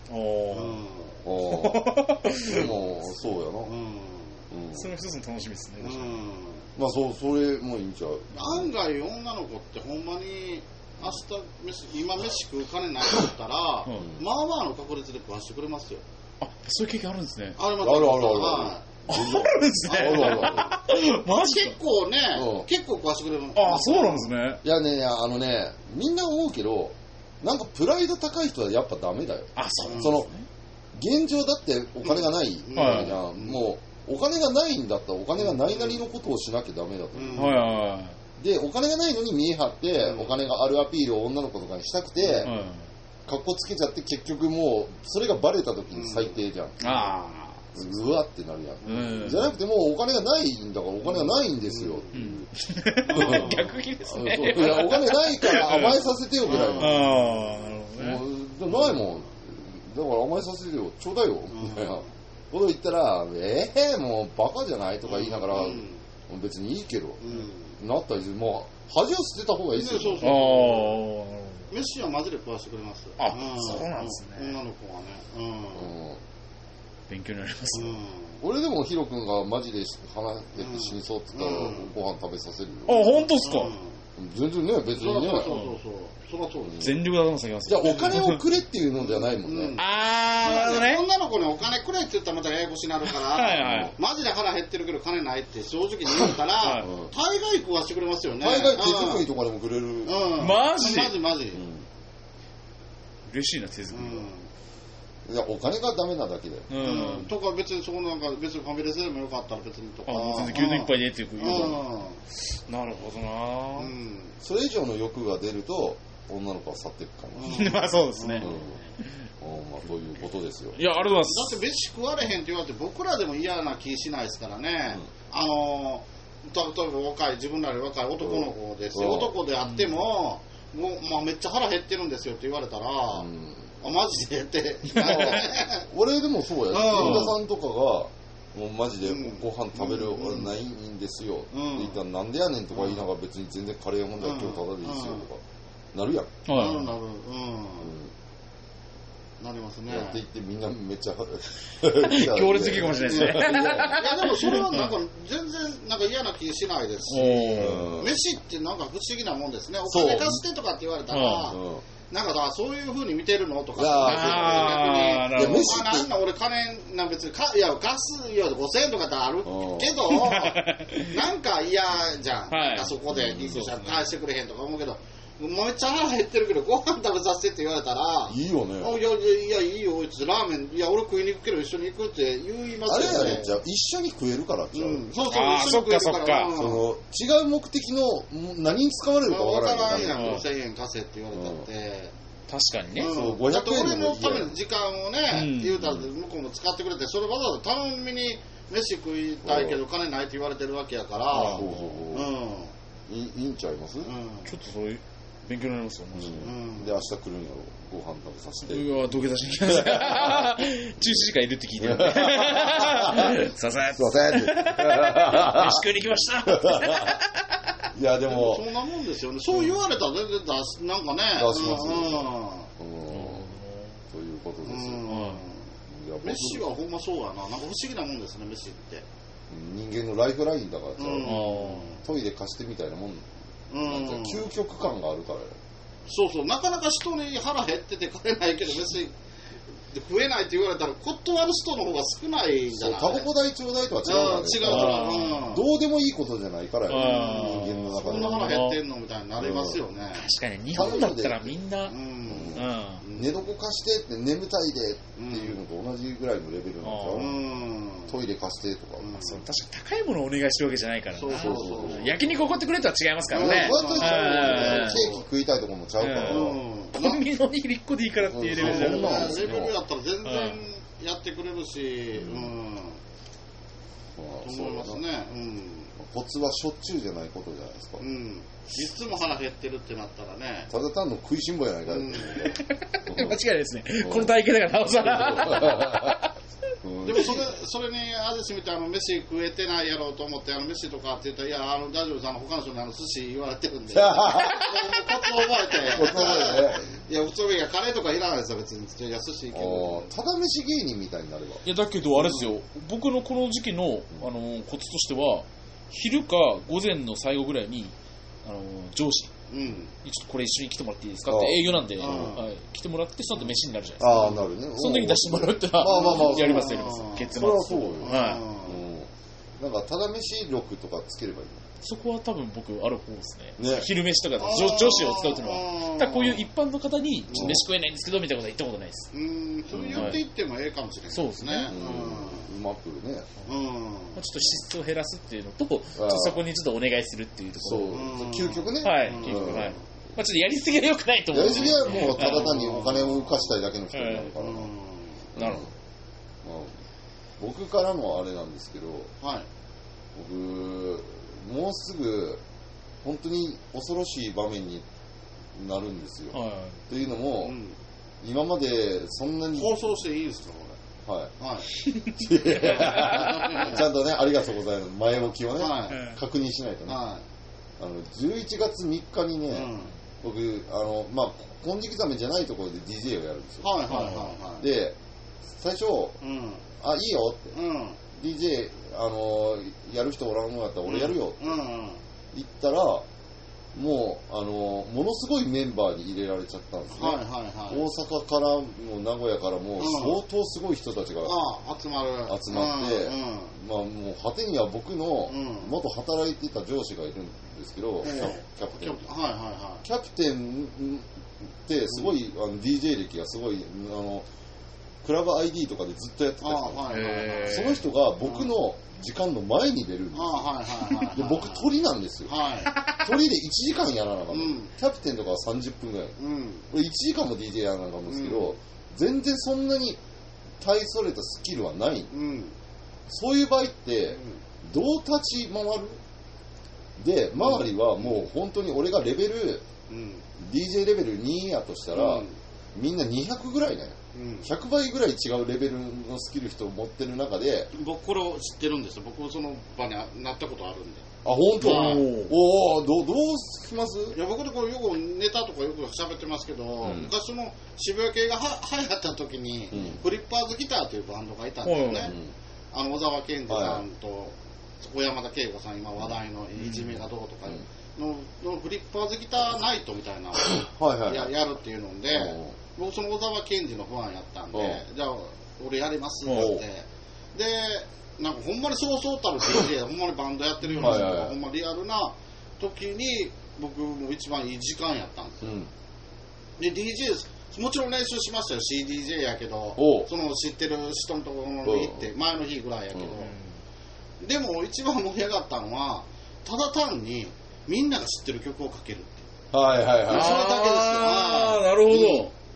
でもそうやな。 それも一つの楽しみですね。 それもいいんちゃう。 案外女の子ってほんまに今飯食う金なかったら、まあまあの確率で食わしてくれますよ。 そういう経験あるんですね。 あるんですね。マジ結構ね、結構食わしてくれる。 そうなんですね。 いやね、みんな思うけど、なんかプライド高い人はやっぱダメだよ。現状だってお金がないじゃん。もうお金がないんだったらお金がないなりのことをしなきゃダメだと思う。で、お金がないのに見え張って、お金があるアピールを女の子とかにしたくて、かっこつけちゃって結局もう、それがバレた時に最低じゃん。うわってなるやん。じゃなくてもうお金がないんだからお金がないんですよ。 逆にですね。 いや、お金ないから甘えさせてよぐらいの。ないもん。だから甘えさせてよ、ちょうだいよ。みたいなこと言ったら、もうバカじゃないとか言いながら、別にいいけど。なったりする。もう恥を捨てた方がいいですよ。 飯はマジで食わしてくれます。 そうなんですね。 女の子はね。 勉強になります。 俺でもヒロ君がマジで腹減って死にそうって言ったらご飯食べさせるよ。 本当ですか。 全然ね、別にね。 全力で頭下げます。 じゃあお金をくれっていうのじゃないもんね。 女の子にお金くれって言ったらまたややこしになるから、マジで腹減ってるけど金ないって正直に言ったら、大概食わしてくれますよね。 大概手作りとかでもくれる。 マジ嬉しいな、手作りは。 いや、お金がダメなだけだよ。 とか別にそこなんか別にファミレスでもよかったら別にとか。 全然牛丼一杯でっていうなるほどな。 それ以上の欲が出ると女の子は去っていくかも。そうですね。 ということですよ。 いや、ありがとうございます。 だって飯食われへんって言われて僕らでも嫌な気しないですからね。例えば自分らより若い男の子ですよ。男であっても、めっちゃ腹減ってるんですよって言われたら、マジでって俺でもそうや。本田さんとかがもうマジでご飯食べるないんですよって言ったらなんでやねんとか言いながら別に全然カレー問題今日ただでいいですよとかなるやん。 なるなりますね。 やっていってみんなめっちゃ強烈的かもしれないですね。 いやでもそれはなんか全然なんか嫌な気しないですし、飯ってなんか不思議なもんですね。お金貸してとかって言われたら。なんかさ、そういう風に見てるのとか、逆に、なんだ俺金、別にいや貸すよ5000円とかってあるけど、なんか嫌じゃん。あそこで返してくれへんとか思うけど、めっちゃ腹減ってるけどご飯食べさせてって言われたら、 いいよね。 いやいいよ、ラーメン、いや俺食いに行くけど一緒に行くって言いますよね。 あれやね、じゃあ一緒に食えるからちゃう。 そうそう、一緒に食えるから。 違う目的の何に使われるかわからない。 5000円貸せって言われたって。 確かにね。 だって俺のための時間をね、言うたら向こうも使ってくれて、それわざわざ頼みに飯食いたいけど金ないって言われてるわけやから。 いいんちゃいます？ ちょっとそういう勉強になりますよ、 で、明日来るんやろ、ご飯食べさせて。 うわ、土下座しに来ます。17時間いるって聞いてるんで。すいません。 すいませんって。 飯食いに来ました。 いや、でも。 そんなもんですよね。そう言われたら全然なんかね。 出しますよ。ということですよ。 飯はほんまそうやな。なんか不思議なもんですね、飯って。 人間のライフラインだからさ、トイレ貸してみたいなもん。究極感があるから。 そうそう、なかなか人に腹減ってて食えないけど、別に食えないって言われたら断る人の方が少ないじゃない。 タバコ代ちょうだいとは違うからね。違う。どうでもいいことじゃないから人間の中で。 そんな腹減ってんのみたいになりますよね。 確かに日本だったらみんな寝床貸してって眠たいでっていうのと同じぐらいのレベルなんですよ。トイレ貸してとか。 そう、確かに高いものをお願いしてるわけじゃないからな。 そう。 焼肉おごってくれとは違いますからね。 ケーキ食いたいところもちゃうから。 コンビニのおにぎり1個でいいからっていうレベルじゃない。 レベルやったら全然やってくれるし、と思いますね。 コツはしょっちゅうじゃないことじゃないですか。 いつも腹減ってるってなったらね。 ただ単の食いしん坊やないか。間違いないですね。この体型だからなおさら。 でもそれにあれしみたいな飯食えてないやろうと思って飯とかって言ったら、いや大丈夫さん他の人に寿司言われてるんでコツを覚えていや普通にカレーとかいらないですよ別に。いや寿司いける。 ただ飯芸人みたいになれば。 いやだけどあれですよ、僕のこの時期のコツとしては昼か午前の最後ぐらいに上司ちょっとこれ一緒に来てもらっていいですかって営業なんで、来てもらってその後飯になるじゃないですか。 なるね。 その時に出してもらうってのはやります結末。 それはそうよ。なんかただ飯録とかつければいい。 そこは多分僕ある方ですね。昼飯とか女子を使うっていうのは。だこういう一般の方に飯食えないんですけどみたいなことは言ったことないです。 そう言っていってもええかもしれないですね。 うまくね。 ちょっと支出を減らすっていうのと、そこにちょっとお願いするっていうところ。 究極ね。 はい、究極。はい。ちょっとやりすぎは良くないと思う。 やりすぎはもうただ単にお金を浮かしたいだけの人になるから。 なるほど。僕からもあれなんですけど、僕もうすぐ本当に恐ろしい場面になるんですよ。というのも、今までそんなに放送していいですかこれ。 ちゃんとね、ありがとうございます。前置きをね、確認しないとね。11月3日にね、僕金色ザメじゃないところで DJ をやるんですよ。で最初、いいよって、DJ やる人おらんのだったら俺やるよって言ったら、もうものすごいメンバーに入れられちゃったんですね。大阪からも名古屋からも相当すごい人たちが集まって、もう果てには僕の元働いていた上司がいるんですけど、キャプテン。キャプテンってすごいDJ 歴がすごいクラブ ID とかでずっとやってた人、その人が僕の時間の前に出るんですよ。で僕鳥なんですよ。鳥で1時間やらなかった。キャプテンとかは30分ぐらい。俺1時間も DJ やらなかったんですけど、全然そんなに大それたスキルはない。そういう場合ってどう立ち回る？で周りはもう本当に俺がレベル、DJ レベル2やとしたら、みんな200ぐらいね。100倍ぐらい違うレベルのスキル人を持ってる中で、 僕これを知ってるんですよ。僕その場になったことあるんで。 本当？どうします？ いや僕でこれよくネタとかよく喋ってますけど、昔の渋谷系が流行った時に、フリッパーズギターというバンドがいたんですよね。小沢健二さんと小山田圭吾さん、今話題のいじめがどうとかのフリッパーズギターナイトみたいなやるっていうので、僕その小沢健二のファンやったんで、じゃあ俺やりますって言って、でなんかほんまにそうそうたる DJ ほんまにバンドやってるような人がほんまリアルな時に僕も一番いい時間やったんですよ。で DJ もちろん練習しましたよ。 CDJ やけど、その知ってる人のところに行って前の日ぐらいやけど、でも一番盛り上がったのはただ単にみんなが知ってる曲をかけるっていう。それだけですよ。 なるほど。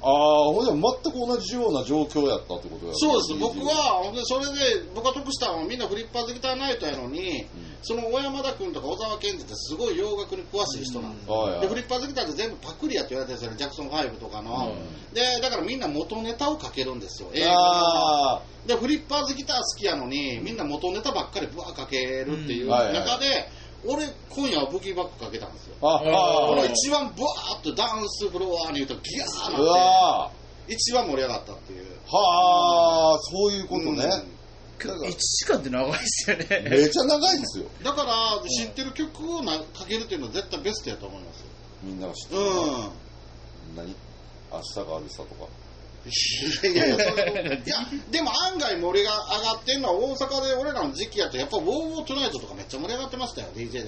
ほんで全く同じような状況やったってことやね。 そうです。僕はそれで僕が得したのはみんなフリッパーズギターナイトやのに、その小山田君とか小沢健二ってすごい洋楽に詳しい人なんですよ。でフリッパーズギターって全部パクリやって言われてるんですよね、ジャクソン5とかの。でだからみんな元ネタを書けるんですよ。英語でフリッパーズギター好きやのにみんな元ネタばっかりブワー書けるっていう中で。俺今夜はブギーバックかけたんですよ。この一番ブワーッとダンスフロアに言うとギャーなって一番盛り上がったっていう。 はあ、そういうことね。 1時間って長いですよね。 めちゃ長いですよ。 だから知ってる曲をかけるっていうのは絶対ベストやと思いますよ。 みんなが知ってる。何？明日があるさとか。 いやでも案外盛りが上がってんのは大阪で俺らの時期やとやっぱウォーウォートゥナイトとかめっちゃ盛り上がってましたよ DJ で。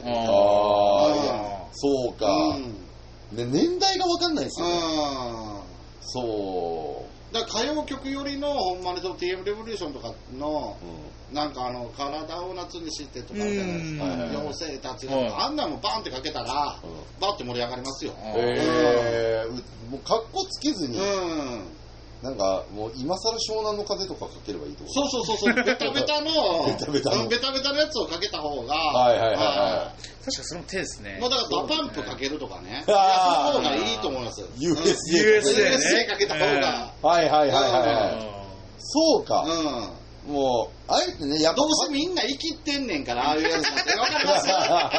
そうか、で年代が分かんないですよね。そうだから歌謡曲よりのほんまにその TM レボリューションとかの、なんか体を夏にしてとかあるじゃないですか、妖精たちが、あんなもバンってかけたら、バンって盛り上がりますよ。 もうカッコつけずに、なんかもう今更湘南の風とかかければいいと思う。 そうベタベタのやつをかけた方が、 確かそれも手ですね。 だからダパンプかけるとかね、その方がいいと思います。USA かけた方が。 そうか。もうあえてね、 どうせみんな生きってんねんから、ああいうやつなんてわかりますよ。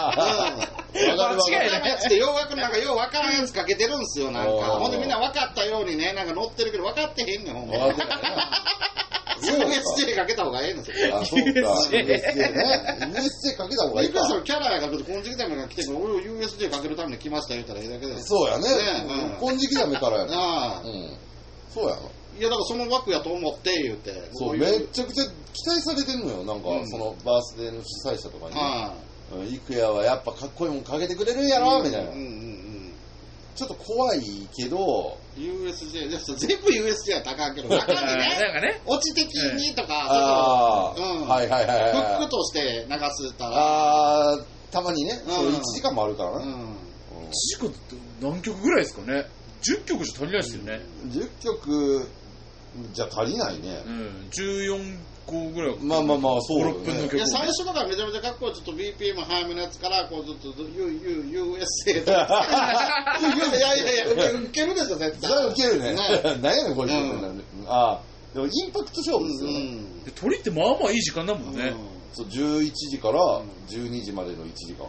間違いないやつで洋楽なんかようわからんやつかけてるんですよ、なんか。ほんでみんな分かったようにね、なんか乗ってるけど分かってへんねん、ほんま。USJ かけた方がええの、それ。 あ、そうか。USJ ね。USJ かけた方がいいか。 そのキャラやから、この時期だめが来て、俺を USJ かけるために来ました言ったらええだけで。 そうやね。この時期だめからやな。そうやな。 いやだからその枠やと思って言って。 そう、めちゃくちゃ期待されてんのよ。なんか、そのバースデーの主催者とかに。イクヤはやっぱかっこいいもんかけてくれるんやろみたいな。ちょっと怖いけど、 USJ、全部 USJ は高いけど、中にね、落ち的にとか、フックとして流したら。 たまにね、1時間もあるからね。 1時間って何曲ぐらいですかね。10曲じゃ足りないですよね。 10曲じゃ足りないね。 14個ぐらい。 まあ、そう 6分の曲。 いや、最初とかめちゃめちゃかっこいい。ちょっと BPM 早めのやつから、こうずっと、USA とか。いや、ウケるでしょ、絶対。 ウケるね。何やねん、これ。でもインパクト勝負ですよね。 鳥ってまあまあいい時間だもんね。 そう、11時から12時までの1時間。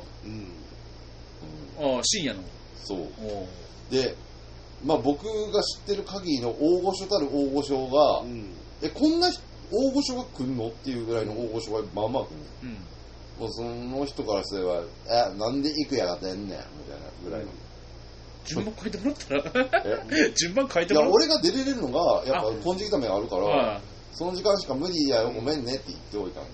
深夜の。 そう。で、まあ僕が知ってる限りの大御所たる大御所が、こんな大御所が来るのっていうぐらいの大御所がまあまあ来る。もうその人からすれば、なんで行くやがってんねんみたいなぐらいの。 順番変えてもらったら順番変えてもらったら。 いや、俺が出れるのが、やっぱ金色ためがあるから、その時間しか無理やよ、ごめんねって言っておいたん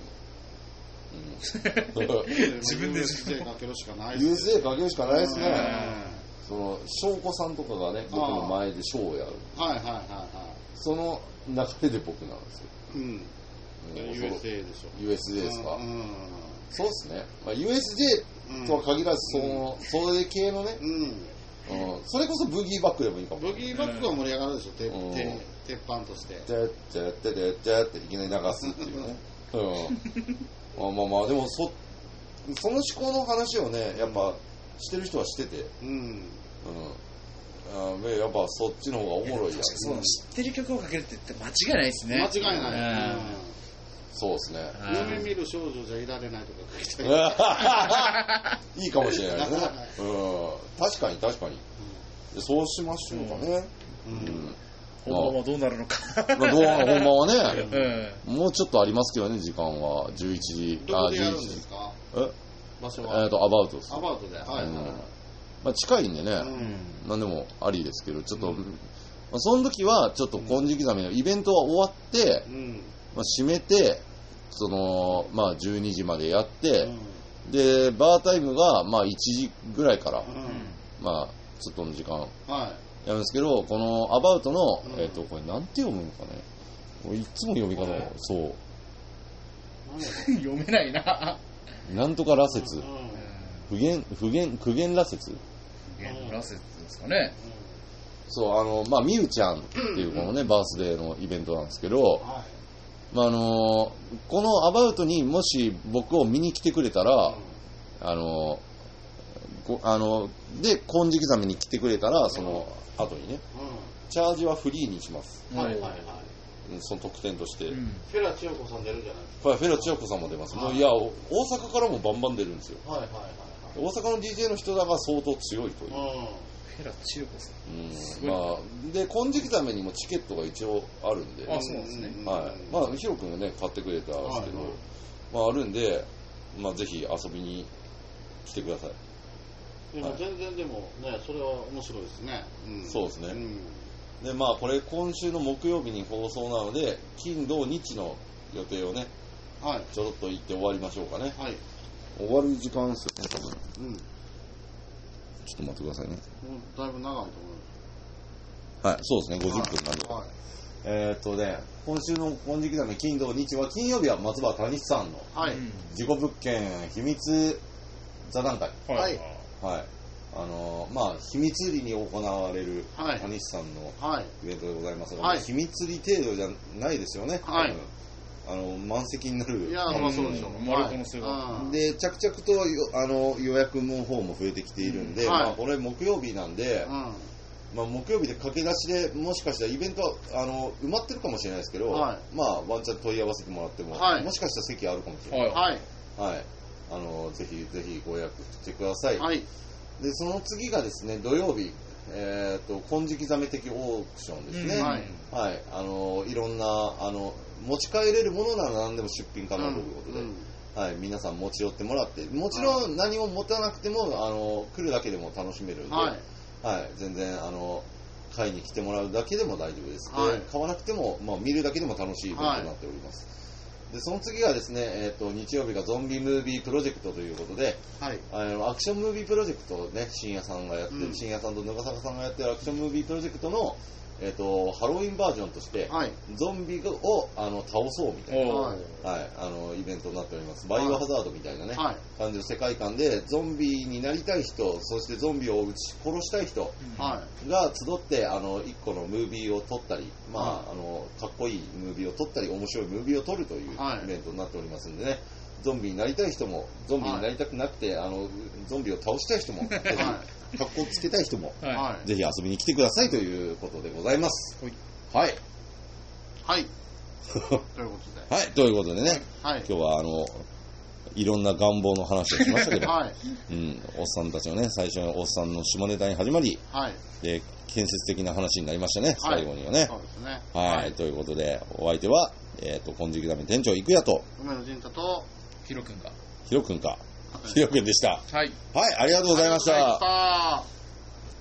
で。自分で USJ かけるしかないです。USJ かけるしかないですね。その翔子さんとかがね、僕の前でショーをやる。その流れで僕なんですよ。 USA でしょ。 USA ですか。そうですね。USJ とは限らず、それ系のね、それこそブギーバックでもいいかも。 ブギーバックは盛り上がるでしょ、鉄板として。 てっていきなり流すっていうね。まあでもその思考の話をね、やっぱしてる人はしてて、やっぱそっちの方がおもろいやん。 知ってる曲をかけるって言って間違いないですね。 間違いない。 そうですね。 夢見る少女じゃいられないとか書きたい。いいかもしれないですね。確かに。そうしましょうかね。 本番はどうなるのか。 本番はね、もうちょっとありますけどね、時間は11時。 どこでやるんですか？場所は？ アバウトです。 アバウトで。 まあ近いんでね、何でもありですけど、ちょっとその時はちょっと金色ザメのイベントは終わって、締めて、まあ12時までやって、でバータイムがまあ1時ぐらいから、まあちょっとの時間やるんですけど、このアバウトのこれなんて読むのかね、いつも読み方そう読めないな。 なんとか羅刹、苦言羅刹。 苦言羅刹ですかね。 そう、みゆちゃんっていうこのね、バースデーのイベントなんですけど、このアバウトにもし僕を見に来てくれたら、で、金色ザメに来てくれたら、その後にね、チャージはフリーにします。その特典として。 フェラ千代子さん出るじゃないですか。 はい、フェラ千代子さんも出ます。もういや、大阪からもバンバン出るんですよ。大阪の DJ の人らが相当強いという。 フェラ千代子さん。 で、金色ザメにもチケットが一応あるんで。 あ、そうですね。 はい。ヒロ君がね、買ってくれたんですけど、あるんで、ぜひ遊びに来てください。 でも全然でもね、それは面白いですね。 そうですね。で、これ今週の木曜日に放送なので、金土日の予定をね、ちょろっと言って終わりましょうかね。終わる時間ですよね、多分。ちょっと待ってくださいね。 だいぶ長いと思います。 はい、そうですね、50分なんで。今週の金色ザメ、金土日は、金曜日は松原谷さんの事故物件秘密座談会。秘密裏に行われる谷さんのイベントでございますが、秘密裏程度じゃないですよね。満席になる。 いや、そうでしょう。で、着々と予約の方も増えてきているんで、これ木曜日なんで、木曜日で駆け出しでもしかしたらイベントは埋まってるかもしれないですけど、ワンチャン問い合わせてもらっても、もしかしたら席あるかもしれない。ぜひぜひご予約してください。で、その次がですね、土曜日、金色ザメ的オークションですね。いろんな、持ち帰れるものなら何でも出品可能ということで、皆さん持ち寄ってもらって、もちろん何も持たなくても、来るだけでも楽しめるんで、全然、買いに来てもらうだけでも大丈夫です。買わなくても、見るだけでも楽しいイベントになっております。で、その次がですね、日曜日がゾンビムービープロジェクトということで、アクションムービープロジェクトをね、深夜さんがやってる、深夜さんと長坂さんがやってるアクションムービープロジェクトの、ハロウィンバージョンとして、ゾンビを倒そうみたいな、イベントになっております。バイオハザードみたいなね、感じの世界観で、ゾンビになりたい人、そしてゾンビを撃ち殺したい人が集って、一個のムービーを撮ったり、かっこいいムービーを撮ったり、面白いムービーを撮るというイベントになっておりますんでね、ゾンビになりたい人も、ゾンビになりたくなくて、ゾンビを倒したい人も、格好つけたい人も、ぜひ遊びに来てくださいということでございます。はい。ということでね、今日はいろんな願望の話をしましたけど、おっさんたちのね、最初のおっさんの下ネタに始まり、で、建設的な話になりましたね、最後にはね。ということで、お相手は、金色ザメ店長、郁也と、 梅野仁太と、 ヒロ君か。 ヒロ君でした。ありがとうございました。